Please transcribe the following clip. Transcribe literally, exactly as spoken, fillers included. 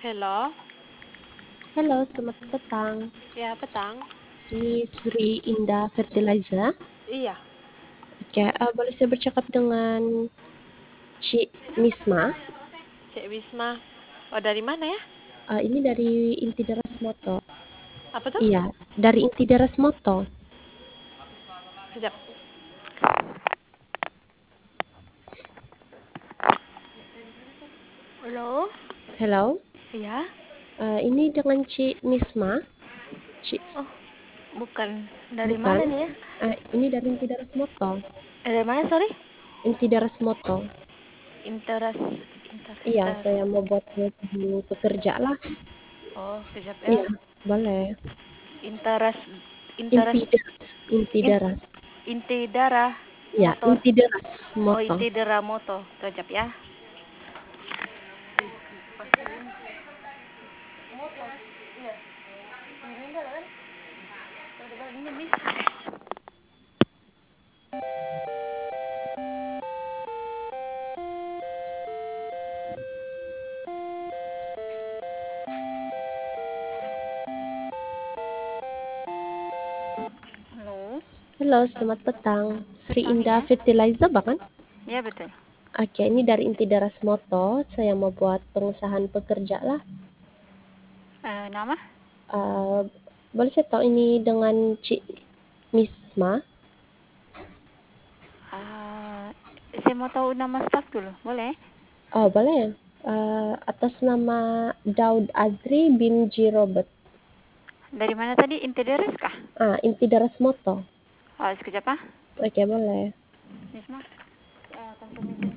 Halo, Halo, selamat petang. ya petang. Ini Sri Indah Fertilizer. Iya, Oke, eh, boleh saya bercakap dengan Cik Misma? Cik Wisma. Oh, dari mana ya? Eh, ini dari Inti Deras Moto. Apa tuh? Iya, dari Inti Deras Moto. Sekejap. Halo? Halo, Iya? eh, ini dengan Cik Misma. Cik, Oh, bukan. Dari bukan? mana nih ya? Eh, ini dari Inti Deras Moto. Eh, dari mana, sorry? Inti Deras Moto. Interas. Iya, Interas. saya mau buat pengusahaan pekerja lah. Oh, sekejap ya. Iya, boleh. Interas. Inti Interas. Deras, Inti In, Deras. inti darah Ya, motor. Inti Deras Oh, Moto. inti darah moto. Sekejap ya. Motor. Iya. Mirinda kan? Ini nih. Halo. Halo, selamat petang. Sri Petang Indah ya. Fertilizer bahkan? Ya, betul. Oke, ini dari Inti Deras Moto. Saya mau buat pengusahaan pekerja lah. Eh, nama? Eh, boleh saya tahu ini dengan Cik Misma? Ah, saya mau tahu nama staff dulu, boleh? Oh, boleh. Eh, atas nama Daud Azri bin G. Robert. Dari mana tadi? Interiores kah? Ah, Inti Deras Moto. Oh, sekejap ah. Oke, boleh. Nisma, uh, confirmation